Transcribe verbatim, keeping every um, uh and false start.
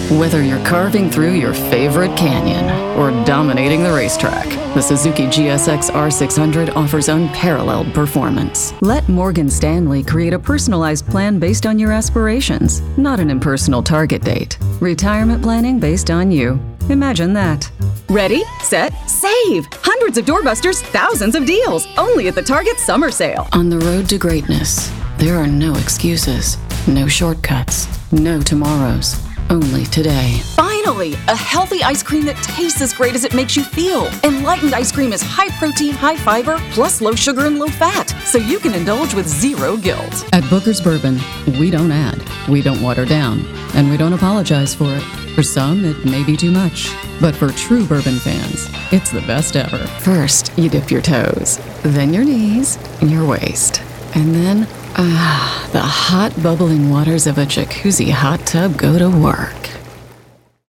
Whether you're carving through your favorite canyon or dominating the racetrack, the Suzuki G S X R six hundred offers unparalleled performance. Let Morgan Stanley create a personalized plan based on your aspirations, not an impersonal target date. Retirement planning based on you. Imagine that. Ready, set, save! Hundreds of doorbusters, thousands of deals, only at the Target Summer Sale. On the road to greatness, there are no excuses, no shortcuts, no tomorrows, only today. Finally, a healthy ice cream that tastes as great as it makes you feel. Enlightened ice cream is high protein, high fiber, plus low sugar and low fat, so you can indulge with zero guilt. At Booker's Bourbon, we don't add, we don't water down, and we don't apologize for it. For some, it may be too much, but for true bourbon fans, it's the best ever. First, you dip your toes, then your knees, your waist, and then, ah, the hot bubbling waters of a jacuzzi hot tub go to work.